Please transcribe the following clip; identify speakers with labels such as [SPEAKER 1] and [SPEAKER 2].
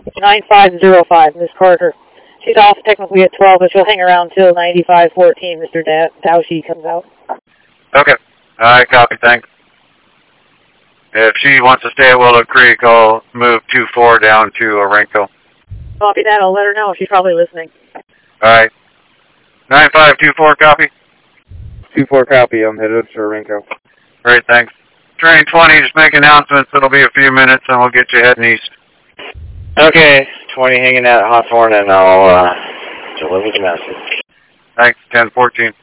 [SPEAKER 1] 9505, Miss Carter. She's off technically at 12, but she'll hang around till 9514, Mr. Dowshy comes out.
[SPEAKER 2] Okay. Alright, copy, thanks. If she wants to stay at Willow Creek, I'll move 2-4 down to Orenco.
[SPEAKER 1] Copy that, I'll let her know. She's probably listening.
[SPEAKER 2] Alright. 9524, copy?
[SPEAKER 3] 2-4 copy, I'm headed to Orenco.
[SPEAKER 2] Great, thanks. Train 20, just make announcements. It'll be a few minutes and we'll get you heading east.
[SPEAKER 4] Okay, 20 hanging out at Hawthorne and I'll deliver the message.
[SPEAKER 2] Thanks, 1014.